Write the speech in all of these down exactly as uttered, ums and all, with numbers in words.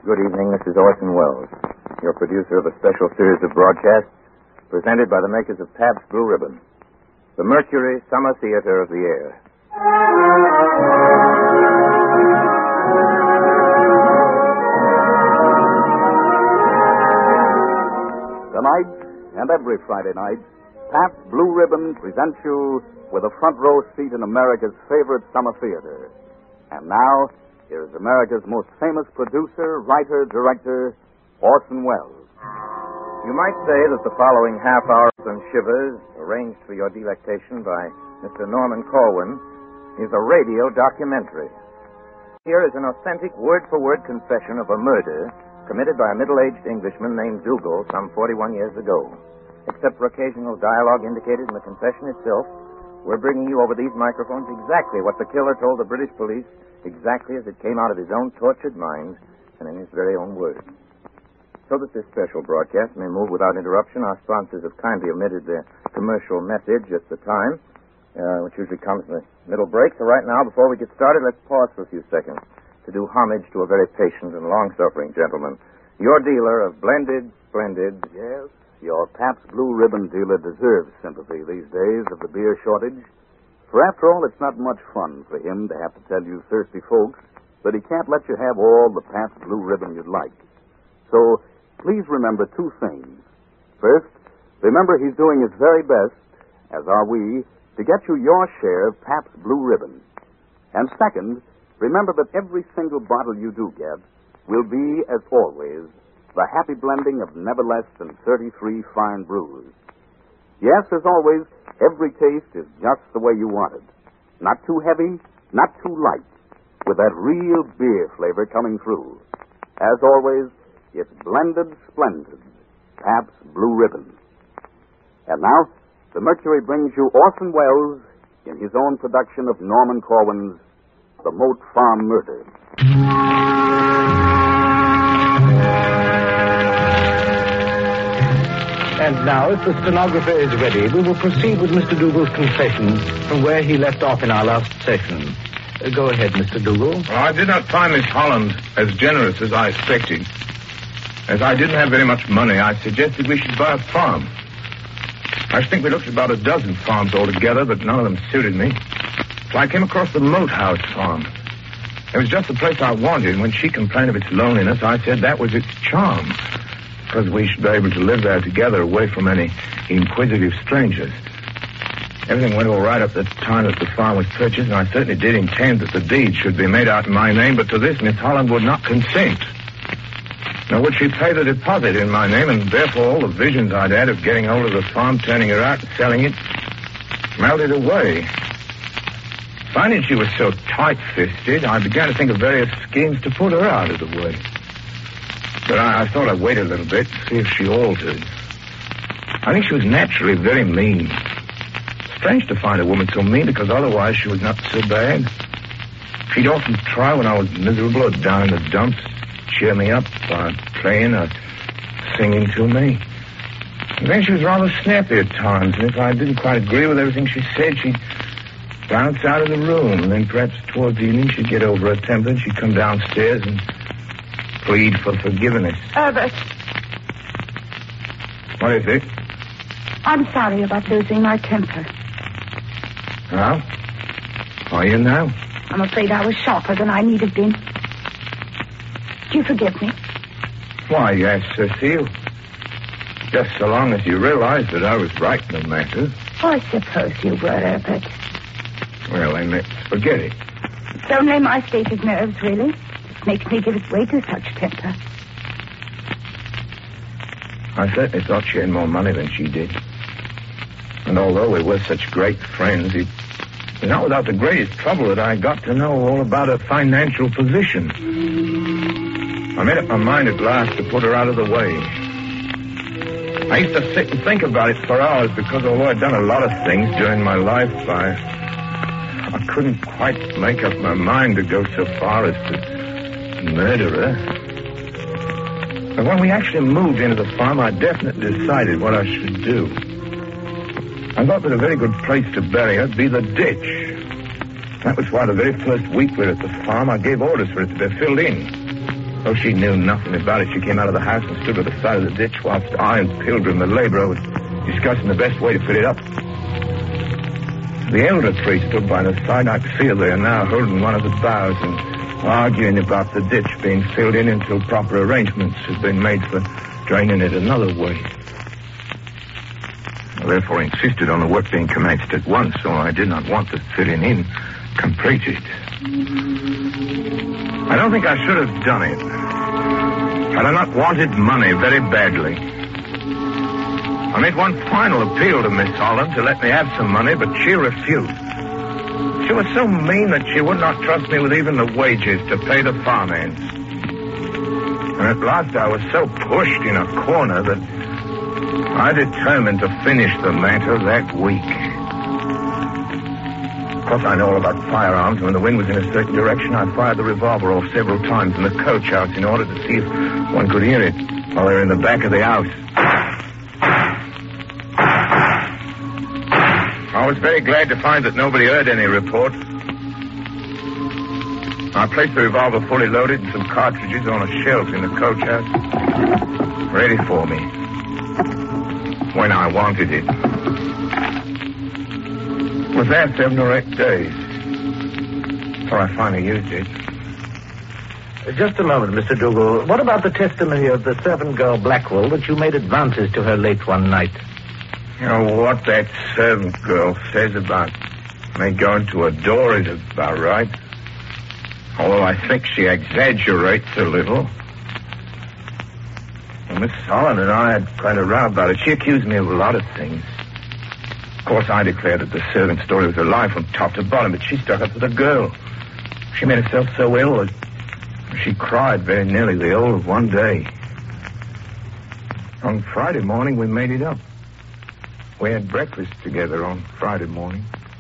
Good evening. This is Orson Welles, your producer of a special series of broadcasts presented by the makers of Pabst Blue Ribbon, the Mercury Summer Theater of the Air. Tonight, and every Friday night, Pabst Blue Ribbon presents you with a front row seat in America's favorite summer theater. And now, here is America's most famous producer, writer, director, Orson Welles. You might say that the following half hour and shivers, arranged for your delectation by Mister Norman Corwin, is a radio documentary. Here is an authentic word-for-word confession of a murder committed by a middle-aged Englishman named Dougal some forty-one years ago. Except for occasional dialogue indicated in the confession itself, we're bringing you over these microphones exactly what the killer told the British police, exactly as it came out of his own tortured mind and in his very own words. So that this special broadcast may move without interruption, our sponsors have kindly omitted their commercial message at the time, uh, which usually comes in the middle break. So right now, before we get started, let's pause for a few seconds to do homage to a very patient and long-suffering gentleman, your dealer of blended, splendid... Yes, your Pabst Blue Ribbon dealer deserves sympathy these days of the beer shortage. For after all, it's not much fun for him to have to tell you thirsty folks that he can't let you have all the Pabst Blue Ribbon you'd like. So, please remember two things. First, remember he's doing his very best, as are we, to get you your share of Pabst Blue Ribbon. And second, remember that every single bottle you do get will be, as always, the happy blending of never less than thirty-three fine brews. Yes, as always, every taste is just the way you want it. Not too heavy, not too light, with that real beer flavor coming through. As always, it's blended splendid, Pabst Blue Ribbon. And now, the Mercury brings you Orson Welles in his own production of Norman Corwin's The Moat Farm Murder. And now, if the stenographer is ready, we will proceed with Mister Dougal's confession from where he left off in our last session. Uh, go ahead, Mister Dougal. Well, I did not find Miss Holland as generous as I expected. As I didn't have very much money, I suggested we should buy a farm. I think we looked at about a dozen farms altogether, but none of them suited me. So I came across the Moat House farm. It was just the place I wanted, and when she complained of its loneliness, I said that was its charm, because we should be able to live there together away from any inquisitive strangers. Everything went all right up the time that the farm was purchased, and I certainly did intend that the deed should be made out in my name, but to this Miss Holland would not consent. Nor would she pay the deposit in my name, and therefore all the visions I'd had of getting hold of the farm, turning her out, and selling it, melted away. Finding she was so tight-fisted, I began to think of various schemes to put her out of the way. But I, I thought I'd wait a little bit to see if she altered. I think she was naturally very mean. Strange to find a woman so mean, because otherwise she was not so bad. She'd often try when I was miserable or down in the dumps, cheer me up by playing or singing to me. And then she was rather snappy at times, and if I didn't quite agree with everything she said, she'd bounce out of the room, and then perhaps towards evening she'd get over her temper, and she'd come downstairs and plead for forgiveness. Herbert. What is it? I'm sorry about losing my temper. How? Are you now? I'm afraid I was sharper than I need have been. Do you forgive me? Why, yes, Cecile. Just so long as you realize that I was right in the matter. Oh, I suppose you were, Herbert. Well, then let's forget it. It's only my state of nerves, really. It makes me give it way to such temper. I certainly thought she had more money than she did. And although we were such great friends, it was not without the greatest trouble that I got to know all about her financial position. I made up my mind at last to put her out of the way. I used to sit and think about it for hours because although I'd done a lot of things during my life, I, I couldn't quite make up my mind to go so far as to murder her. But when we actually moved into the farm, I definitely decided what I should do. I thought that a very good place to bury her would be the ditch. That was why the very first week we were at the farm, I gave orders for it to be filled in. Though she knew nothing about it, she came out of the house and stood at the side of the ditch whilst I and Pilgrim, the labourer, was discussing the best way to fit it up. The elder tree stood by the side. I could feel they are now holding one of the boughs and arguing about the ditch being filled in until proper arrangements had been made for draining it another way. I therefore insisted on the work being commenced at once, so I did not want the filling in completed. I don't think I should have done it. Had I not wanted money very badly. I made one final appeal to Miss Holland to let me have some money, but she refused. She was so mean that she would not trust me with even the wages to pay the farm hands. And at last I was so pushed in a corner that I determined to finish the matter that week. Of course, I know all about firearms. When the wind was in a certain direction, I fired the revolver off several times in the coach house in order to see if one could hear it while they were in the back of the house. I was very glad to find that nobody heard any report. I placed the revolver fully loaded and some cartridges on a shelf in the coach house, ready for me when I wanted it. It was there seven or eight days before I finally used it. Just a moment, Mister Dougal. What about the testimony of the servant girl Blackwell that you made advances to her late one night? You know, what that servant girl says about me going to her door is about right. Although I think she exaggerates a little. Well, Miss Holland and I had quite a row about it. She accused me of a lot of things. Of course, I declared that the servant's story was a lie from top to bottom, but she stuck up for the girl. She made herself so ill that she cried very nearly the whole of one day. On Friday morning, we made it up. We had breakfast together on Friday morning.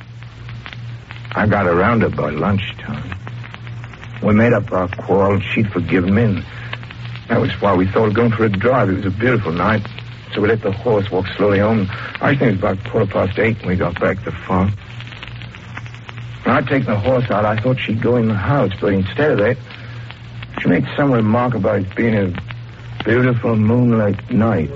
I got around her by lunchtime. We made up our quarrel. She'd forgiven me, and that was why we thought of going for a drive. It was a beautiful night, so we let the horse walk slowly home. I think it was about quarter past eight when we got back to the farm. When I'd taken the horse out, I thought she'd go in the house, but instead of that, she made some remark about it being a beautiful moonlight night.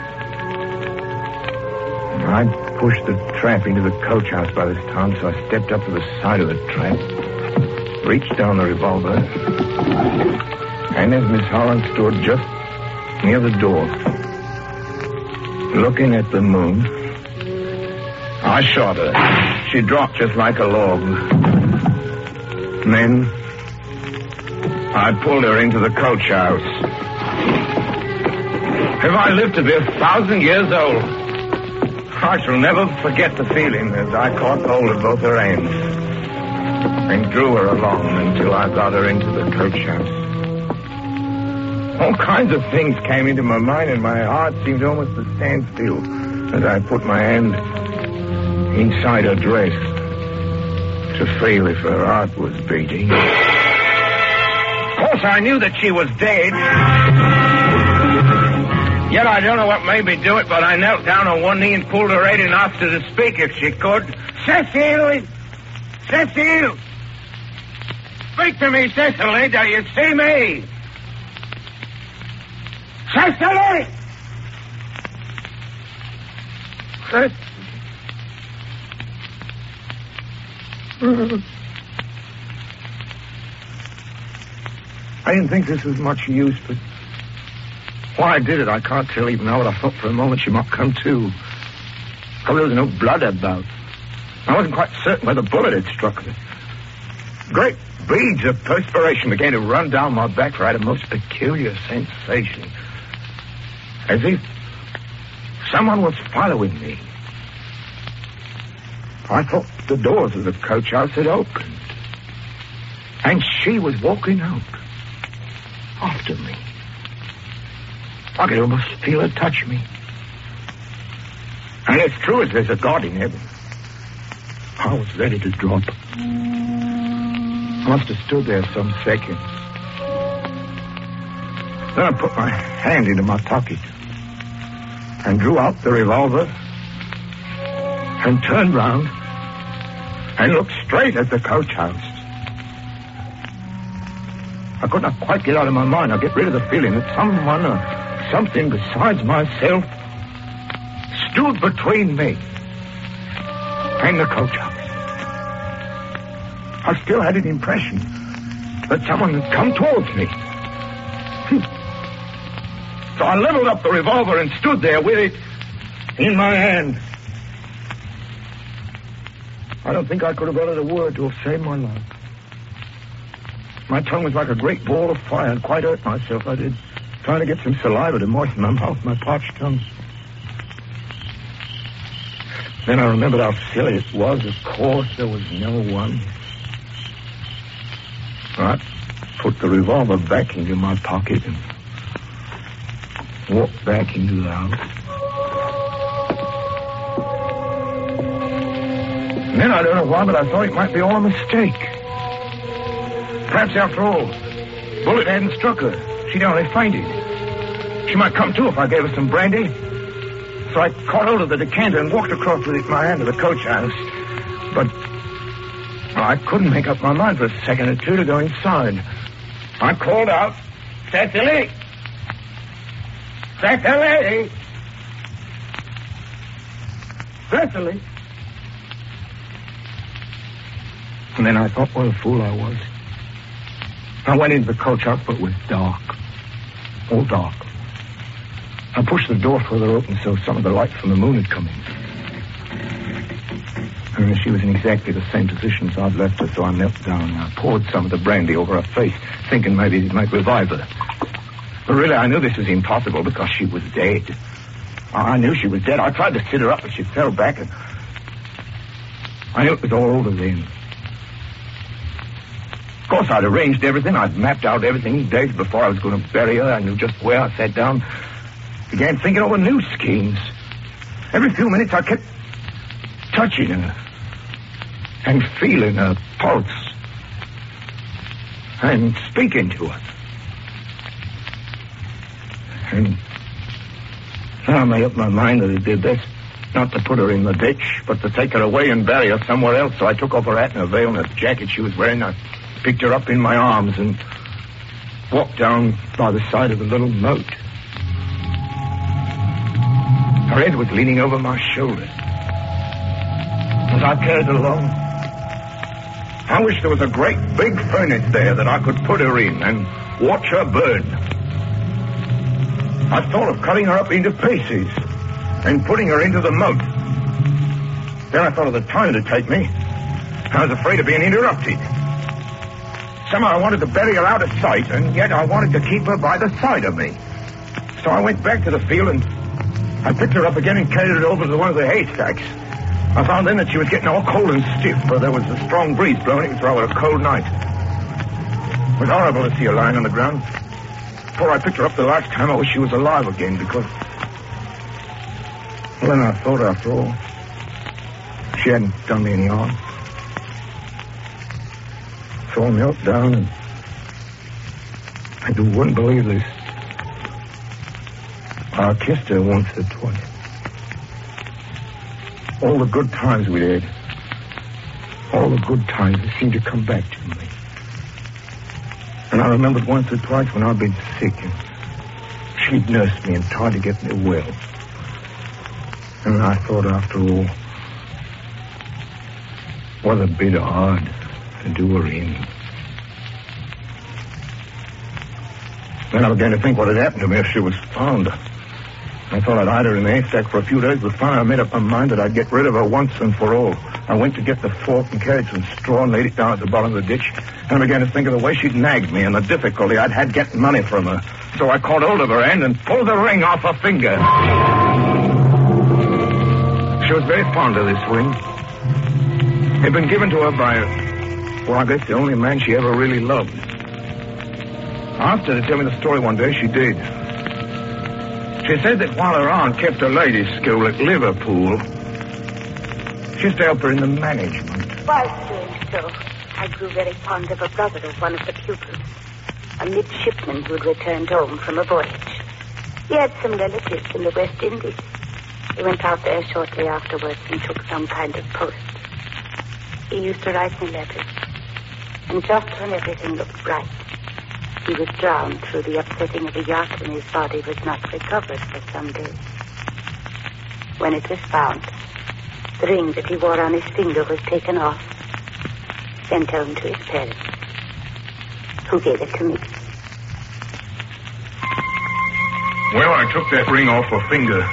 I pushed the trap into the coach house by this time, so I stepped up to the side of the trap, reached down the revolver, and as Miss Holland stood just near the door, looking at the moon, I shot her. She dropped just like a log. And then I pulled her into the coach house. If I live to be a thousand years old, I shall never forget the feeling as I caught hold of both her hands and drew her along until I got her into the coach house. All kinds of things came into my mind, and my heart seemed almost to stand still as I put my hand inside her dress to feel if her heart was beating. Of course, I knew that she was dead. Yet I don't know what made me do it, but I knelt down on one knee and pulled her head and asked her to speak if she could. Cecile! Cecile! Speak to me, Cecily. Do you see me? Cecily! Cecily! I didn't think this was much use, but why I did it, I can't tell even now. What I thought for a moment she might come to. Because there was no blood about. I wasn't quite certain where the bullet had struck her. Great beads of perspiration began to run down my back, for I had a most peculiar sensation. As if someone was following me. I thought the doors of the coach house had opened. And she was walking out after me. I could almost feel her touch me. And as true as there's a God in heaven, I was ready to drop. I must have stood there some seconds. Then I put my hand into my pocket and drew out the revolver and turned round and looked straight at the coach house. I could not quite get out of my mind or get rid of the feeling that someone or something besides myself stood between me and the coach house. I still had an impression that someone had come towards me. So I leveled up the revolver and stood there with it in my hand. I don't think I could have uttered a word to have saved my life. My tongue was like a great ball of fire and quite hurt myself, I did, trying to get some saliva to moisten my mouth, my parched tongue. Then I remembered how silly it was. Of course, there was no one. I put the revolver back into my pocket and walked back into the house. And then I don't know why, but I thought it might be all a mistake. Perhaps after all, bullet hadn't struck her. She'd only fainted. She might come to if I gave her some brandy. So I caught hold of the decanter and walked across with it in my hand to the coach house. But well, I couldn't make up my mind for a second or two to go inside. I called out, Cecily! Cecily! Cecily! And then I thought what a fool I was. I went into the coach house, but it was dark. All dark. I pushed the door further open so some of the light from the moon had come in. And she was in exactly the same position as I'd left her, so I knelt down and I poured some of the brandy over her face, thinking maybe it might revive her. But really, I knew this was impossible because she was dead. I knew she was dead. I tried to sit her up, but she fell back, and I knew it was all over then. Of course, I'd arranged everything. I'd mapped out everything days before I was going to bury her. I knew just where. I sat down, began thinking over new schemes. Every few minutes, I kept touching her and feeling her pulse and speaking to her. And I made up my mind that I did this, not to put her in the ditch, but to take her away and bury her somewhere else. So I took off her hat and her veil and her jacket she was wearing. I picked her up in my arms and walked down by the side of the little moat. Her head was leaning over my shoulder. As I carried her along, I wished there was a great big furnace there that I could put her in and watch her burn. I thought of cutting her up into pieces and putting her into the moat. Then I thought of the time it'd take me. I was afraid of being interrupted. Somehow I wanted to bury her out of sight, and yet I wanted to keep her by the side of me. So I went back to the field, and I picked her up again and carried her over to one of the haystacks. I found then that she was getting all cold and stiff, for there was a strong breeze blowing. It was rather a cold night. It was horrible to see her lying on the ground. Before I picked her up the last time, I wish she was alive again, because... Well, then I thought, after all, she hadn't done me any harm. So I knelt down, and I wouldn't believe this. I kissed her once or twice. All the good times we had, all the good times that seemed to come back to me. And I remembered once or twice when I'd been sick, and she'd nursed me and tried to get me well. And I thought, after all, was a bit hard to do her in. Then I began to think what had happened to me if she was found. I thought I'd hide her in the haystack for a few days, but finally I made up my mind that I'd get rid of her once and for all. I went to get the fork and carried some straw and laid it down at the bottom of the ditch. And I began to think of the way she'd nagged me and the difficulty I'd had getting money from her. So I caught hold of her hand and pulled the ring off her finger. She was very fond of this ring. It had been given to her by, well, I guess the only man she ever really loved. I asked her to tell me the story one day. She did. She said that while her aunt kept a ladies' school at Liverpool, she used to help her in the management. While doing so, I grew very fond of a brother of one of the pupils, a midshipman who had returned home from a voyage. He had some relatives in the West Indies. He went out there shortly afterwards and took some kind of post. He used to write me letters, and just when everything looked bright, He was drowned through the upsetting of a yacht, and his body was not recovered for some days. When it was found, the ring that he wore on his finger was taken off, sent home to his parents, who gave it to me. Well, I took that ring off her finger.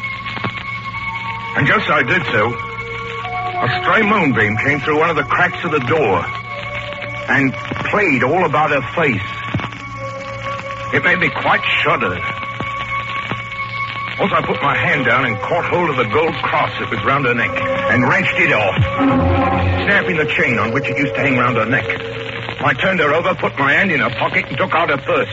And just as I did so, a stray moonbeam came through one of the cracks of the door and played all about her face. It made me quite shudder. Also, I put my hand down and caught hold of the gold cross that was round her neck and wrenched it off, snapping the chain on which it used to hang round her neck. I turned her over, put my hand in her pocket, and took out her purse.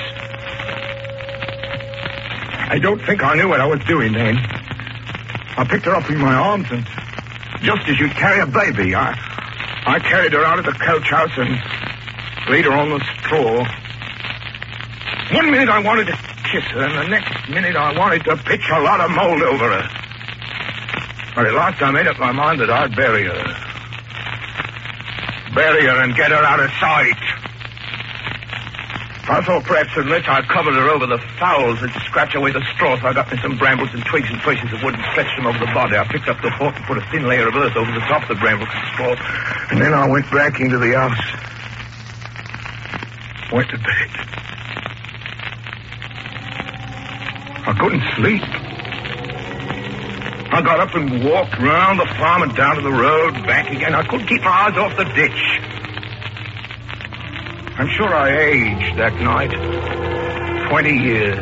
I don't think I knew what I was doing then. I picked her up in my arms, and just as you'd carry a baby, I, I carried her out of the coach house and laid her on the straw. One minute I wanted to kiss her, and the next minute I wanted to pitch a lot of mold over her. But at last I made up my mind that I'd bury her. Bury her and get her out of sight. I thought perhaps unless I covered her over, the fowls would scratch away the straw, so I got me some brambles and twigs and traces of wood and stretched them over the body. I picked up the fork and put a thin layer of earth over the top of the brambles and straw, and then I went back into the house. Went to bed. I couldn't sleep. I got up and walked round the farm and down to the road, back again. I couldn't keep my eyes off the ditch. I'm sure I aged that night. Twenty years.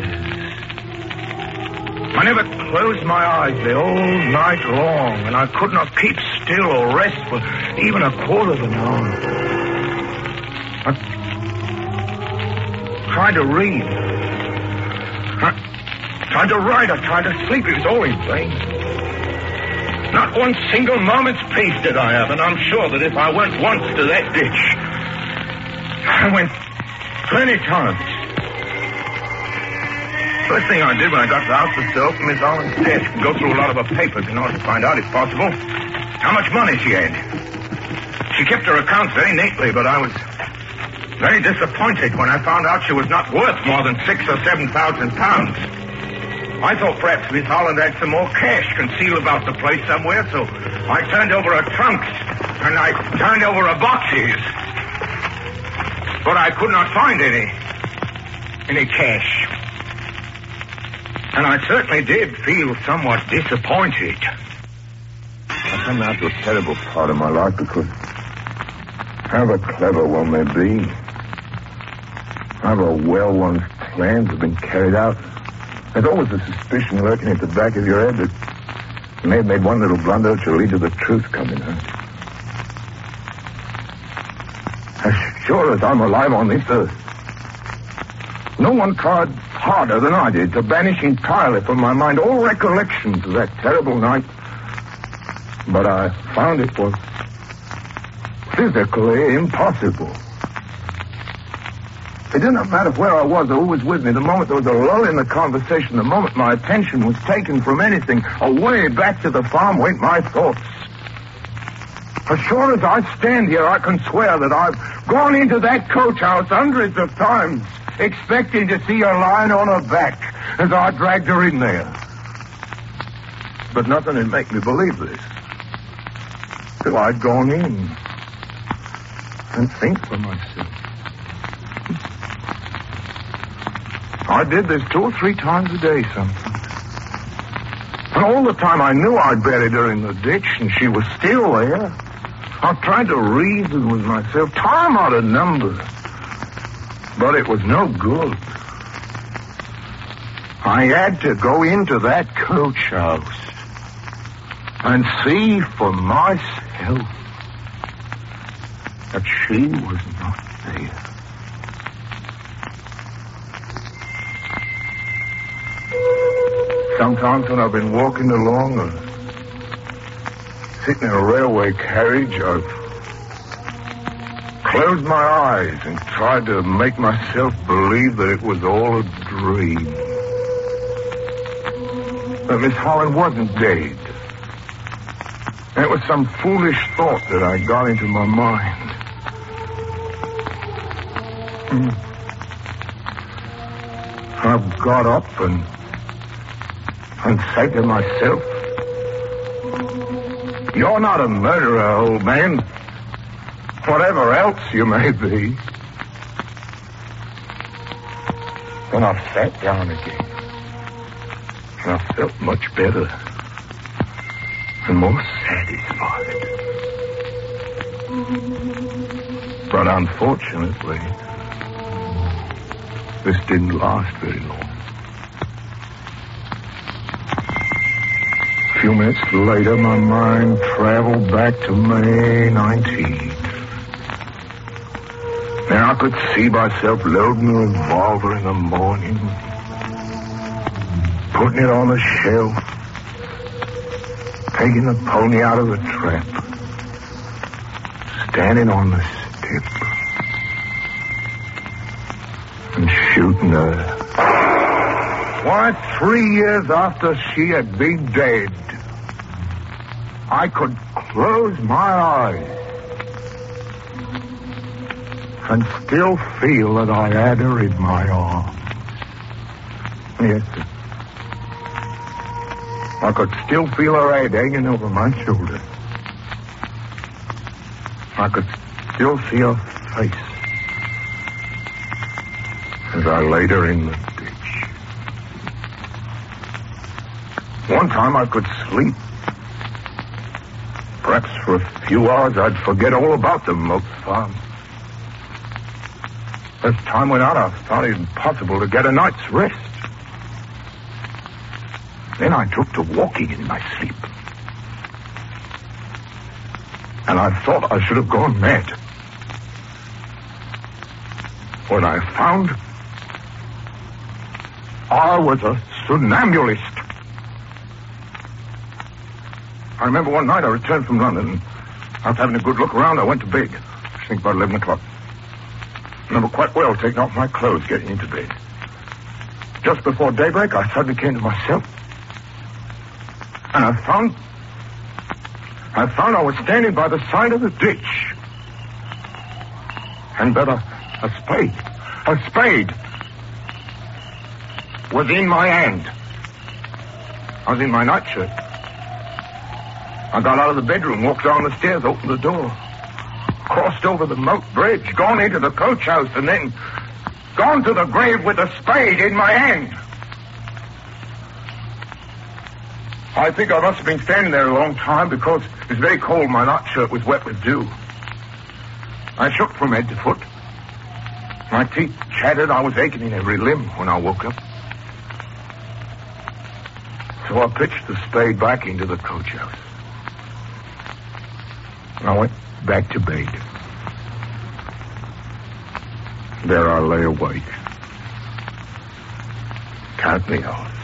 I never closed my eyes the whole night long, and I could not keep still or rest for even a quarter of an hour. I tried to read. I tried to write. I tried to sleep. It was all in vain. Not one single moment's peace did I have, and I'm sure that if I went once to that ditch, I went plenty times. First thing I did when I got to the house was to open Miss Holland's desk and go through a lot of her papers in order to find out, if possible, how much money she had. She kept her accounts very neatly, but I was very disappointed when I found out she was not worth more than six or seven thousand pounds. I thought perhaps Miss Holland had some more cash concealed about the place somewhere, so I turned over her trunks and I turned over her boxes. But I could not find any, any cash. And I certainly did feel somewhat disappointed. I come now to a terrible part of my life because however clever one may be, however well one's plans have been carried out, there's always a suspicion lurking at the back of your head that you may have made one little blunder which will lead to the truth coming out. As sure as I'm alive on this earth, no one tried harder than I did to banish entirely from my mind all recollections of that terrible night. But I found it was physically impossible. It did not matter where I was or who was with me. The moment there was a lull in the conversation, the moment my attention was taken from anything, away back to the farm went my thoughts. As sure as I stand here, I can swear that I've gone into that coach house hundreds of times, expecting to see her lying on her back as I dragged her in there. But nothing would make me believe this till I'd gone in and think for myself. I did this two or three times a day sometimes. And all the time I knew I'd buried her in the ditch and she was still there. I tried to reason with myself, time out of number. But it was no good. I had to go into that coach house and see for myself that she was not there. Sometimes when I've been walking along or sitting in a railway carriage, I've closed my eyes and tried to make myself believe that it was all a dream. That Miss Holland wasn't dead. And it was some foolish thought that I got into my mind. got up and, and said to myself, "You're not a murderer, old man, whatever else you may be." Then I sat down again, and I felt much better and more satisfied. But unfortunately, this didn't last very long. A few minutes later, my mind traveled back to May nineteenth. Then I could see myself loading the revolver in the morning, putting it on the shelf, taking the pony out of the trap, standing on the step, and shooting her. Why, three years after she had been dead, I could close my eyes and still feel that I had her in my arms. Yes, sir. I could still feel her head hanging over my shoulder. I could still see her face as I laid her in the ditch. One time I could sleep. Perhaps for a few hours I'd forget all about the milk farm. As time went on, I found it impossible to get a night's rest. Then I took to walking in my sleep. And I thought I should have gone mad. When I found I was a somnambulist. I remember one night I returned from London. After having a good look around, I went to bed. I think about eleven o'clock. I remember quite well taking off my clothes, getting into bed. Just before daybreak, I suddenly came to myself. And I found... I found I was standing by the side of the ditch. And that a, a spade, a spade, was in my hand. I was in my nightshirt. I got out of the bedroom, walked down the stairs, opened the door, crossed over the moat bridge, gone into the coach house, and then gone to the grave with a spade in my hand. I think I must have been standing there a long time because it was very cold. My nightshirt was wet with dew. I shook from head to foot. My teeth chattered. I was aching in every limb when I woke up. So I pitched the spade back into the coach house. And I went back to bed. There I lay awake, counting the hours.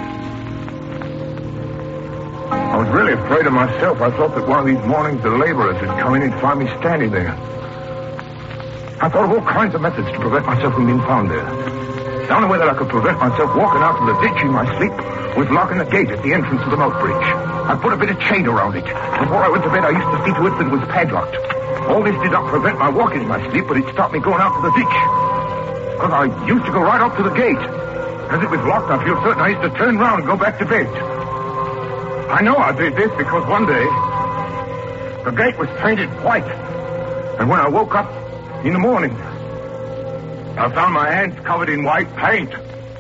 I was really afraid of myself. I thought that one of these mornings the laborers would come in and find me standing there. I thought of all kinds of methods to prevent myself from being found there. The only way that I could prevent myself walking out to the ditch in my sleep was locking the gate at the entrance of the moat bridge. I put a bit of chain around it. Before I went to bed, I used to see to it that it was padlocked. All this did not prevent my walking in my sleep, but it stopped me going out to the ditch. Because I used to go right up to the gate. As it was locked, I feel certain I used to turn round and go back to bed. I know I did this because one day the gate was painted white. And when I woke up in the morning, I found my hands covered in white paint,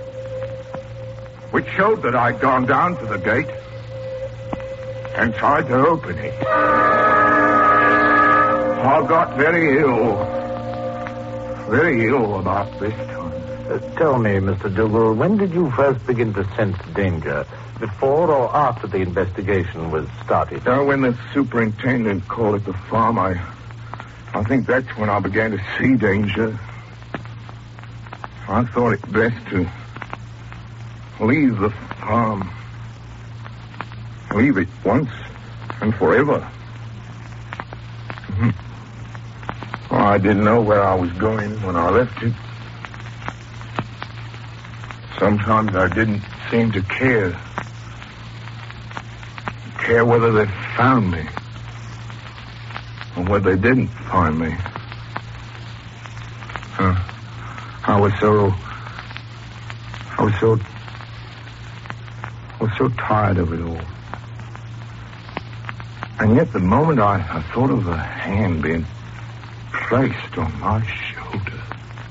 which showed that I'd gone down to the gate and tried to open it. I got very ill. Very ill about this time. Uh, tell me, Mister Dougal, when did you first begin to sense danger? Before or after the investigation was started? Now, when the superintendent called at the farm, I, I think that's when I began to see danger. I thought it best to leave the farm. Leave it once and forever. Mm-hmm. Well, I didn't know where I was going when I left it. Sometimes I didn't seem to care. Care whether they found me or whether they didn't find me. Uh, I was so... I was so... I was so tired of it all. And yet the moment I, I thought of a hand being placed on my shoulder,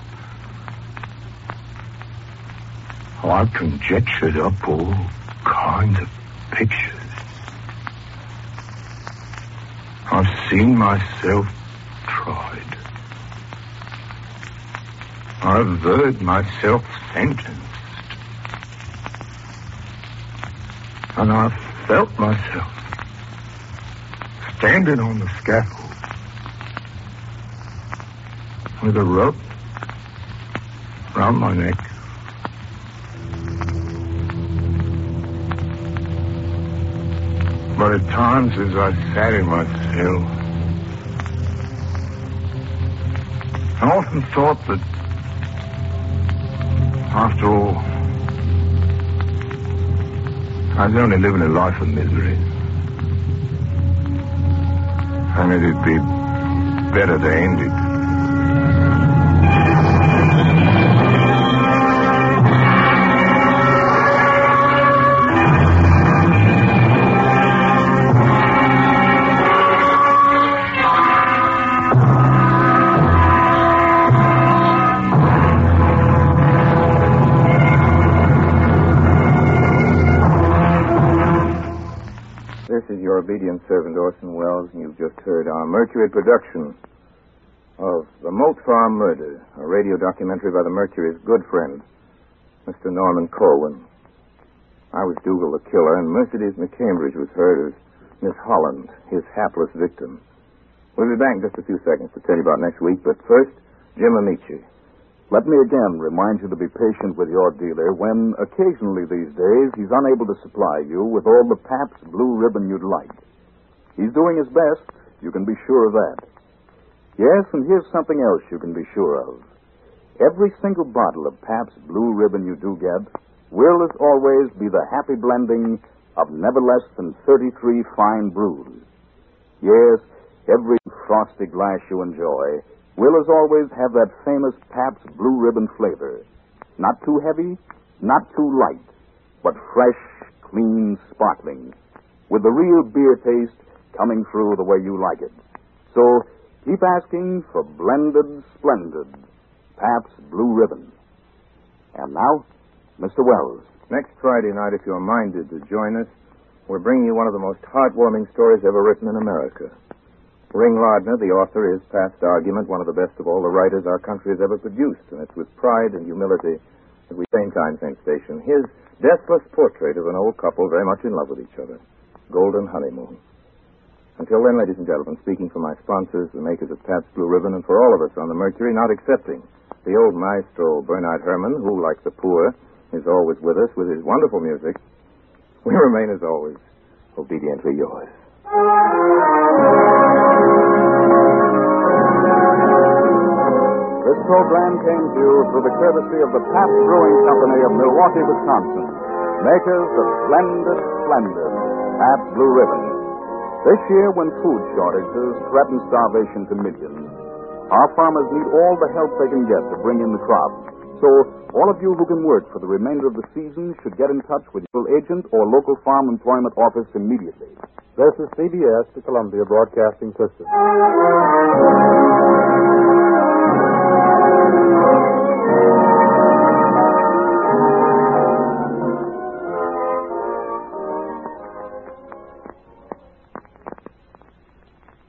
oh, I conjectured up all kinds of pictures. I've seen myself tried. I've heard myself sentenced. And I've felt myself standing on the scaffold with a rope round my neck. But at times as I sat in my cell, I often thought that after all, I was only living a life of misery. And it'd be better to end it. Obedient servant Orson Welles, and you've just heard our Mercury production of The Moat Farm Murder, a radio documentary by the Mercury's good friend, Mister Norman Corwin. I was Dougal the killer, and Mercedes McCambridge was heard as Miss Holland, his hapless victim. We'll be back in just a few seconds to tell you about next week, but first, Jim Amici. Let me again remind you to be patient with your dealer when, occasionally these days, he's unable to supply you with all the Pabst Blue Ribbon you'd like. He's doing his best, you can be sure of that. Yes, and here's something else you can be sure of. Every single bottle of Pabst Blue Ribbon you do get will, as always, be the happy blending of never less than thirty-three fine brews. Yes, every frosty glass you enjoy will, as always, have that famous Pabst Blue Ribbon flavor. Not too heavy, not too light, but fresh, clean, sparkling, with the real beer taste coming through the way you like it. So, keep asking for blended, splendid Pabst Blue Ribbon. And now, Mister Welles. Next Friday night, if you're minded to join us, we're bringing you one of the most heartwarming stories ever written in America. Ring Lardner, the author, is, past argument, one of the best of all the writers our country has ever produced, and it's with pride and humility that we same time, same station. His deathless portrait of an old couple very much in love with each other. Golden honeymoon. Until then, ladies and gentlemen, speaking for my sponsors, the makers of Pabst Blue Ribbon, and for all of us on the Mercury, not excepting the old maestro Bernard Herrmann, who, like the poor, is always with us with his wonderful music, we remain, as always, obediently yours. This program came to you through the courtesy of the Pabst Brewing Company of Milwaukee, Wisconsin, makers of splendid, splendid Pabst Blue Ribbon. This year, when food shortages threaten starvation to millions, our farmers need all the help they can get to bring in the crop. So, all of you who can work for the remainder of the season should get in touch with your agent or local farm employment office immediately. This is C B S, the Columbia Broadcasting System.